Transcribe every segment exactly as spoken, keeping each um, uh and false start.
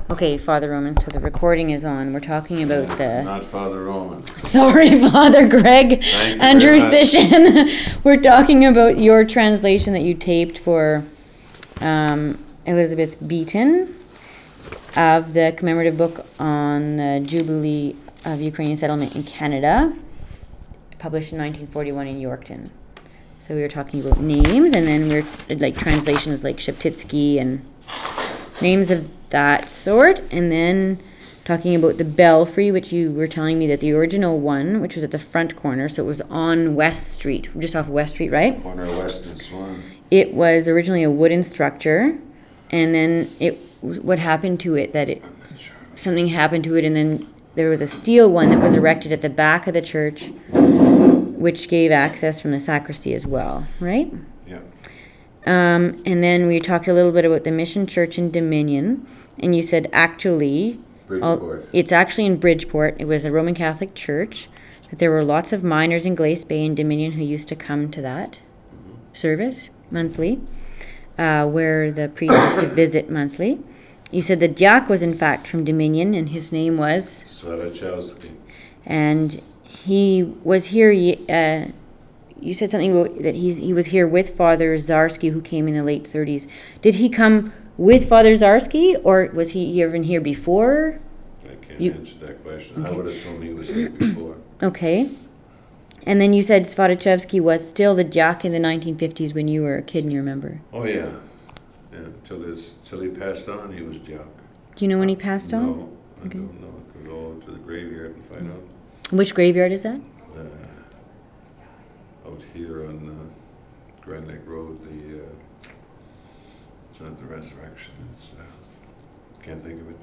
Okay, Father Roman, so the recording is on. We're talking about the... Not Father Roman. Sorry, Father Greg Thank you Andrew very much. Sisson. We're talking about your translation that you taped for um, Elizabeth Beaton of the commemorative book on the Jubilee of Ukrainian settlement in Canada, published in nineteen forty-one in Yorkton. So we were talking about names, and then we we're like translations like Sheptytsky and names of that sort, and then talking about the belfry, which you were telling me that the original one, which was at the front corner, so it was on West Street, just off West Street, right? Corner of West and Swan. It was originally a wooden structure, and then it what happened to it that it I'm not sure. something happened to it, and then there was a steel one that was erected at the back of the church, which gave access from the sacristy as well, right? Yeah. Um, and then we talked a little bit about the Mission Church in Dominion, and you said actually, all- Bridgeport. it's actually in Bridgeport. It was a Roman Catholic church. That there were lots of miners in Glace Bay and Dominion who used to come to that service monthly, uh, where the priest used to visit monthly. You said the Diak was in fact from Dominion, and his name was, Swarachowski. and he was here. ye- Uh, you said something about that he's he was here with Father Zarski, who came in the late thirties. Did he come with Father Zarski, or was he even here before? I can't You- answer that question. I Okay. would assume he was here before. Okay. And then you said Svatachevsky was still the Diak in the nineteen fifties when you were a kid, and you remember. Oh, yeah. Yeah, till his, till he passed on, he was Jock. Do you know when he passed on? No, I Okay. don't know. I could go to the graveyard and find out. Which graveyard is that? Uh, out here on uh, Grand Lake Road, the, uh, it's not the Resurrection, it's, uh, can't think of it.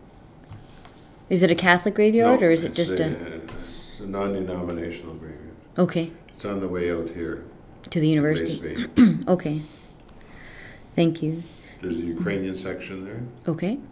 Is it a Catholic graveyard, No, or is it it's just a... It's a non-denominational graveyard. Okay, It's on the way out here. to the university. Glace Bay. Okay. Thank you. There's a Ukrainian section there. Okay.